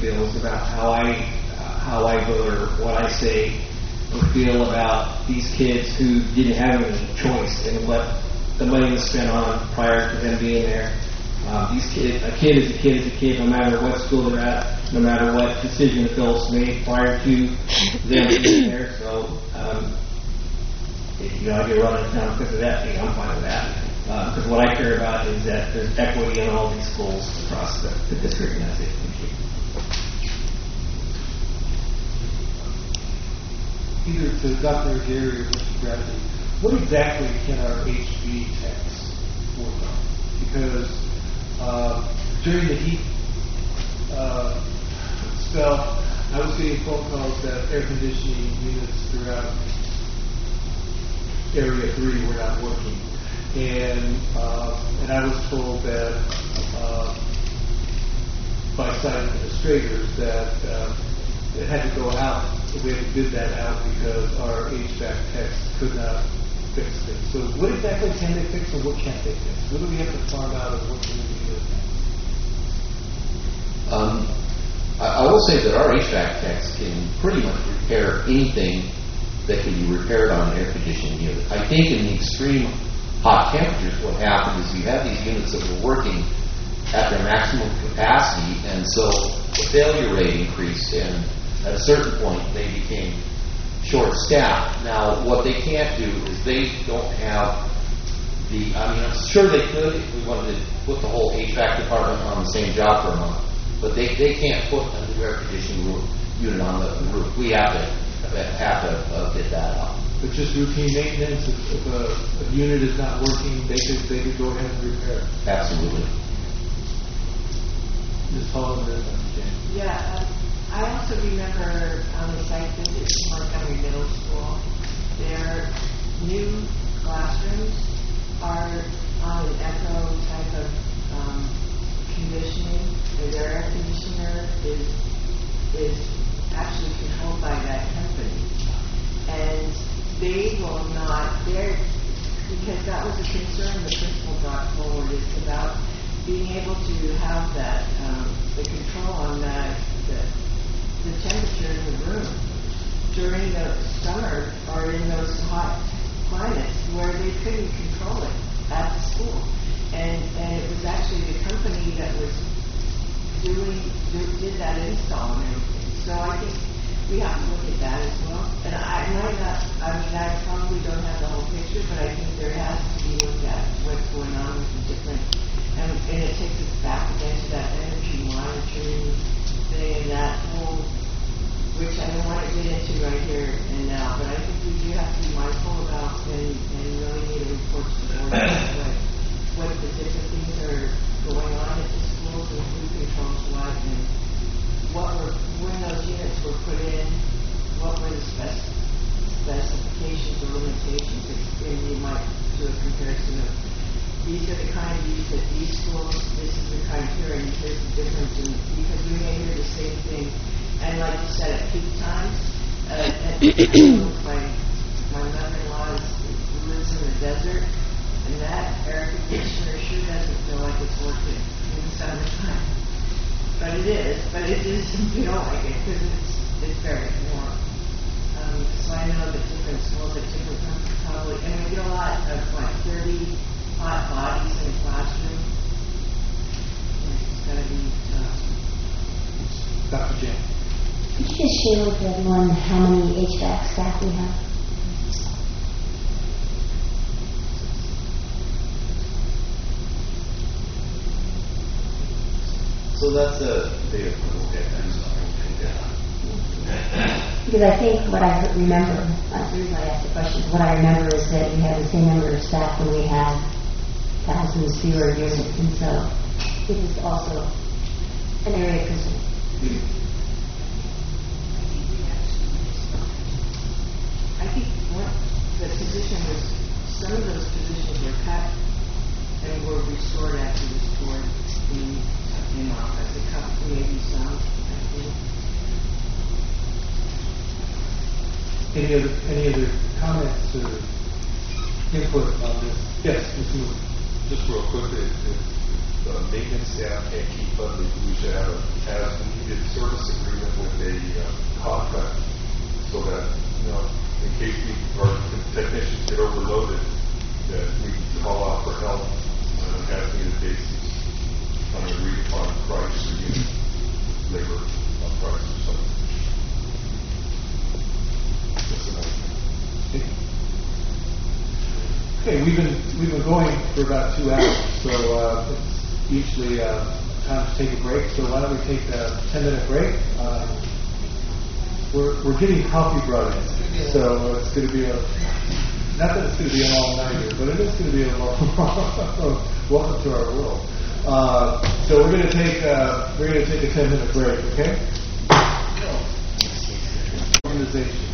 feels about how I vote or what I say or feel about these kids who didn't have any choice in what the money was spent on prior to them being there. These kids, a kid is a kid is a kid, no matter what school they're at, no matter what decision the adults made prior to them being there. So, if, I get run out of town because of that thing, I'm fine with that. Because what I care about is that there's equity in all these schools across the district, and that's it. Thank you. Either to Dr. Gary or Mr. Bradley, what exactly can our HV techs work on? Because during the heat spell, I was getting phone calls that air conditioning units throughout Area 3 were not working. And I was told that by site administrators that it had to go out. We had to bid that out because our HVAC techs could not fix things. So what exactly can they fix and what can't they fix? What do we have to farm out and what can we do with that? I will say that our HVAC techs can pretty much repair anything that can be repaired on an air conditioning unit. I think in the extreme hot temperatures, what happened is you had these units that were working at their maximum capacity, and so the failure rate increased, and at a certain point they became short-staffed. Now, what they can't do is they don't have I'm sure they could if we wanted to put the whole HVAC department on the same job for a month, but they can't put a new air conditioning unit on the roof. We have to get that out. But just routine maintenance, if a unit is not working, they could go ahead and repair it. Absolutely. Ms. Holland, yeah, I also remember on the site visit to Montgomery Middle School, their new classrooms are on an echo type of conditioning. Their air conditioner is actually controlled by that company. And they will not, because that was a concern the principal brought forward, is about being able to have that, the control on the temperature in the room during the summer or in those hot climates where they couldn't control it at the school. And it was actually the company that was did that install and everything. So I think we have to look at that as well. And I probably don't have the whole picture, but I think there has to be looked at what's going on with the different, and it takes us back again to that energy monitoring thing and that whole, which I don't want to get into right here and now, but I think we do have to be mindful about and really need a report to the board about what the different things are going on at the schools and who controls what and when those units were put in, what were the specifications or limitations, and you might do a comparison of these are the kind used at these schools, this is the kind here, and here's the difference, and because we may hear the same thing, and like you said, at peak times, my mother-in-law lives in the desert, and that air conditioner sure doesn't feel like it's working in the summertime. But it is, you don't like it because it's very warm. So I know that different schools at different times probably, and we get a lot of 30 hot bodies in a classroom. It's got to be tough. Dr. Jen. Could you just share with everyone how many HVAC staff we have? So that's the data point we'll get. Because I think what I remember, the reason I asked the question, what I remember is that we have the same number of staff when we had thousands fewer units, and so it is also an area of concern. I think the position was, some of those positions were cut and were restored after the sport in office. A couple, maybe some, I think. Any other comments or input on this? Yes, Mr. Moore. Just real quickly, if maintenance staff can't keep up, we should have a as-needed service agreement with a contract so that, in case technicians get overloaded, that we can call out for help on an as-needed basis on an agreed-upon price or unit labor price or something. Just an idea. Okay, we've been going for about 2 hours, so it's usually time to take a break. So why don't we take a 10-minute break? We're getting coffee brought in, so it's going to be not that it's going to be an all-nighter, but it is going to be a long welcome to our world. So we're going to take a 10-minute break, okay? Organization.